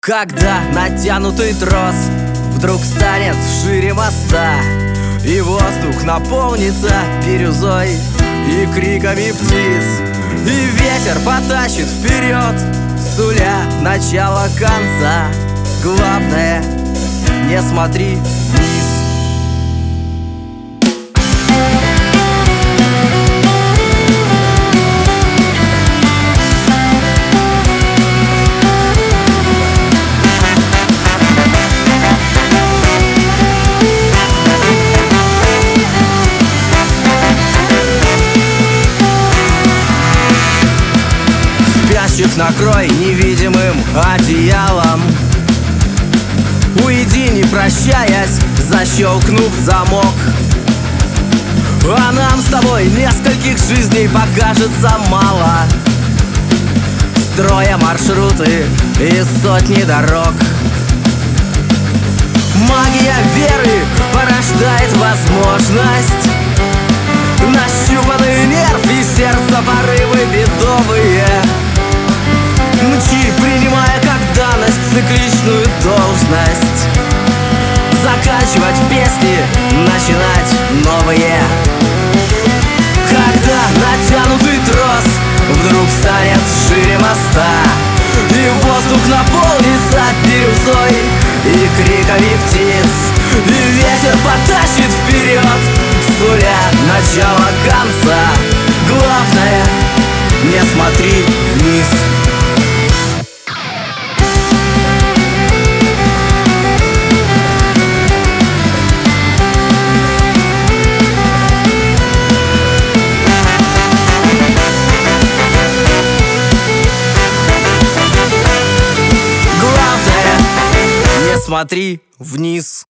Когда натянутый трос вдруг станет шире моста, и воздух наполнится бирюзой и криками птиц, и ветер потащит вперед, суля начало конца. Главное, не смотри вниз. Спящих накрой невидимым одеялом, уйди, не прощаясь, защелкнув замок. А нам с тобой нескольких жизней покажется мало, строя маршруты из сотни дорог. Магия веры порождает возможность, нащупанный нерв и сердце порывы бедовые. Мчи, принимая как данность цикличную должность, заканчивать песни, начинать новые. Когда натянутый трос вдруг станет шире моста, и воздух наполнится бирюзой и криками птиц, и ветер потащит вперед, суля начало конца. Главное, не смотри вниз. Смотри вниз.